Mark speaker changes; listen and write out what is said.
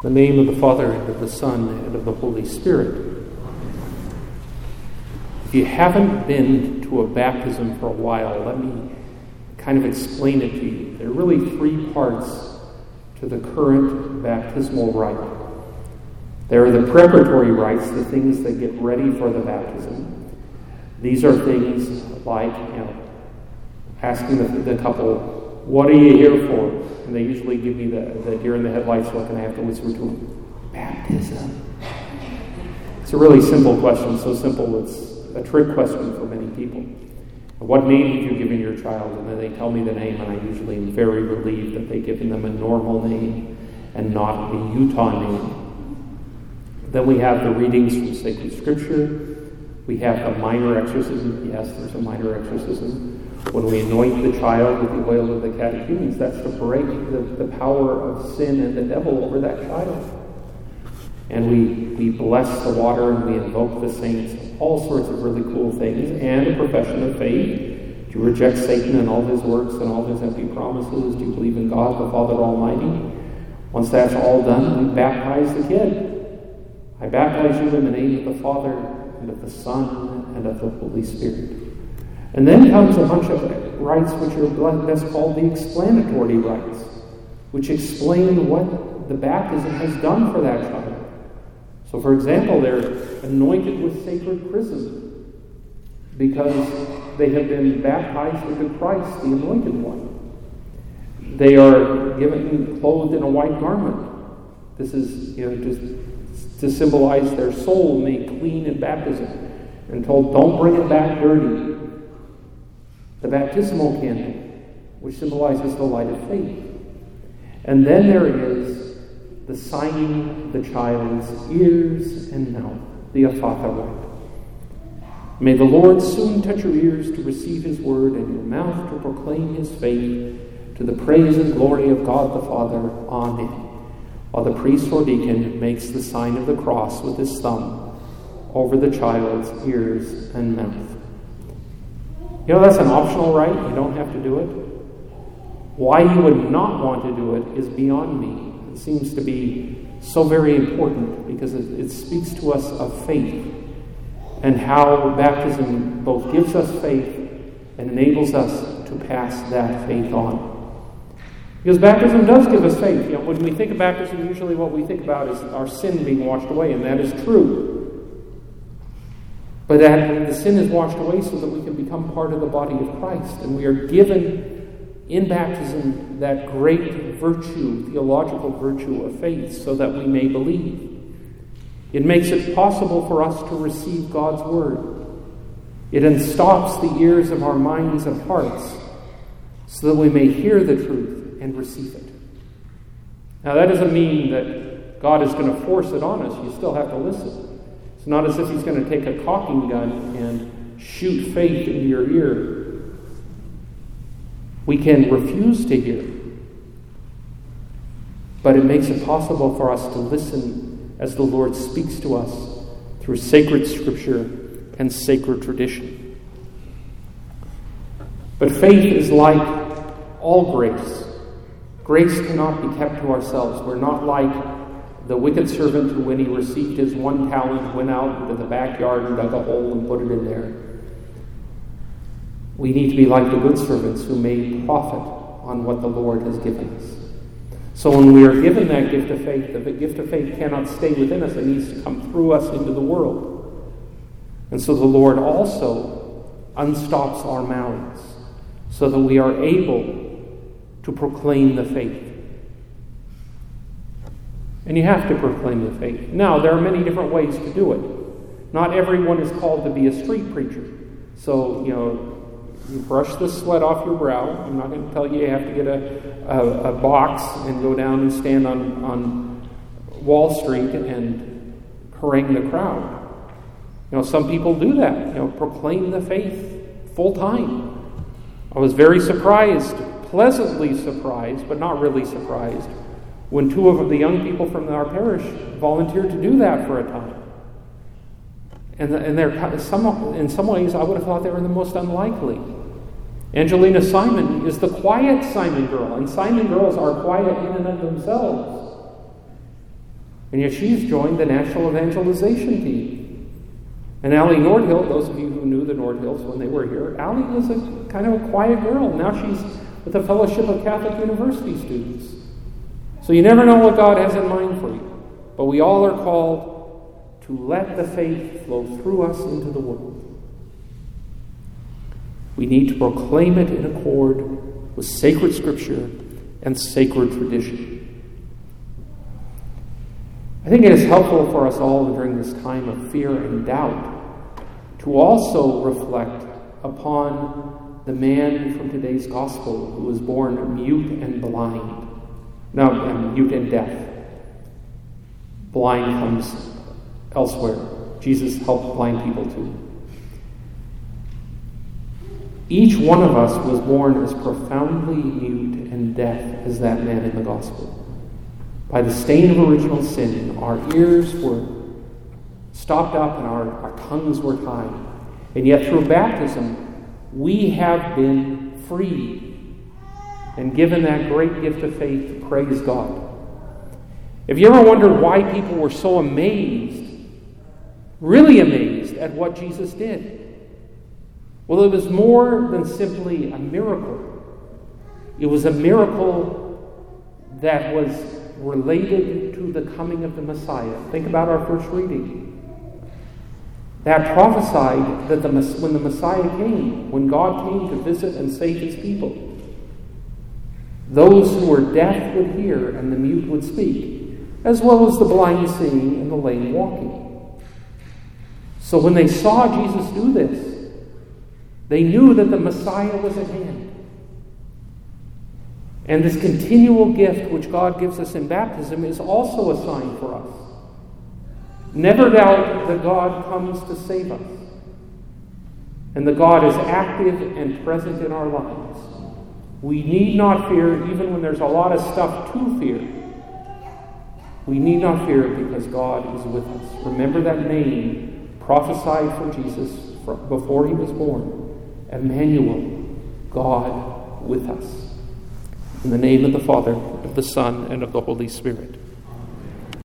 Speaker 1: In the name of the Father, and of the Son, and of the Holy Spirit. If you haven't been to a baptism for a while, let me kind of explain it to you. There are really three parts to the current baptismal rite. There are the preparatory rites, the things that get ready for the baptism. These are things like, asking the couple, "What are you here for?" And they usually give me the deer in the headlights look, and I have to whisper to them, "Baptism." It's a really simple question, so simple it's a trick question for many people. What name have you given your child? And then they tell me the name, and I usually am very relieved that they've given them a normal name and not a Utah name. Then we have the readings from sacred scripture. We have a minor exorcism. Yes, there's a minor exorcism. When we anoint the child with the oil of the catechumens, that's to break the power of sin and the devil over that child. And we bless the water and we invoke the saints, all sorts of really cool things, and a profession of faith. Do you reject Satan and all his works and all his empty promises? Do you believe in God, the Father Almighty? Once that's all done, we baptize the kid. I baptize you in the name of the Father, and of the Son, and of the Holy Spirit. And then comes a bunch of rites which are best called the explanatory rites, which explain what the baptism has done for that child. So, for example, they're anointed with sacred chrism because they have been baptized into Christ, the Anointed One. They are clothed in a white garment. This is, just to symbolize their soul made clean in baptism, and told, "Don't bring it back dirty." The baptismal candle, which symbolizes the light of faith. And then there is the signing the child's ears and mouth, the Ephphatha rite. May the Lord soon touch your ears to receive his word and your mouth to proclaim his faith, to the praise and glory of God the Father. Amen. While the priest or deacon makes the sign of the cross with his thumb over the child's ears and mouth. That's an optional rite. You don't have to do it. Why you would not want to do it is beyond me. It seems to be so very important because it speaks to us of faith and how baptism both gives us faith and enables us to pass that faith on. Because baptism does give us faith. When we think of baptism, usually what we think about is our sin being washed away, and that is true. But that the sin is washed away so that we can become part of the body of Christ. And we are given in baptism that great virtue, theological virtue of faith, so that we may believe. It makes it possible for us to receive God's word. It unstops the ears of our minds and hearts so that we may hear the truth and receive it. Now that doesn't mean that God is going to force it on us. You still have to listen. It's not as if he's going to take a caulking gun and shoot faith into your ear. We can refuse to hear. But it makes it possible for us to listen as the Lord speaks to us through sacred scripture and sacred tradition. But faith is like all grace. Grace cannot be kept to ourselves. We're not like the wicked servant who, when he received his 1 talent, went out into the backyard and dug a hole and put it in there. We need to be like the good servants who may profit on what the Lord has given us. So when we are given that gift of faith, the gift of faith cannot stay within us. It needs to come through us into the world. And so the Lord also unstops our mouths so that we are able to proclaim the faith. And you have to proclaim the faith. Now, there are many different ways to do it. Not everyone is called to be a street preacher. So, you brush the sweat off your brow. I'm not going to tell you have to get a box and go down and stand on Wall Street and harangue the crowd. Some people do that. Proclaim the faith full time. I was very surprised, pleasantly surprised, but not really surprised, when 2 of the young people from our parish volunteered to do that for a time. And in some ways, I would have thought they were the most unlikely. Angelina Simon is the quiet Simon girl, and Simon girls are quiet in and of themselves. And yet she's joined the national evangelization team. And Allie Nordhill, those of you who knew the Nordhills when they were here, Allie was a kind of a quiet girl. Now she's with the Fellowship of Catholic University students. So you never know what God has in mind for you. But we all are called to let the faith flow through us into the world. We need to proclaim it in accord with sacred scripture and sacred tradition. I think it is helpful for us all during this time of fear and doubt to also reflect upon the man from today's gospel who was born mute and blind. No, mute and deaf. Blind comes elsewhere. Jesus helped blind people too. Each one of us was born as profoundly mute and deaf as that man in the gospel. By the stain of original sin, our ears were stopped up and our tongues were tied. And yet through baptism, we have been freed and given that great gift of faith to praise God. Have you ever wondered why people were so amazed, really amazed at what Jesus did? Well, it was more than simply a miracle. It was a miracle that was related to the coming of the Messiah. Think about our first reading. That prophesied that when the Messiah came, when God came to visit and save his people, those who were deaf would hear and the mute would speak, as well as the blind seeing and the lame walking. So when they saw Jesus do this, they knew that the Messiah was at hand. And this continual gift which God gives us in baptism is also a sign for us. Never doubt that God comes to save us, and that God is active and present in our lives. We need not fear, even when there's a lot of stuff to fear. We need not fear because God is with us. Remember that name prophesied for Jesus before he was born. Emmanuel, God with us. In the name of the Father, of the Son, and of the Holy Spirit.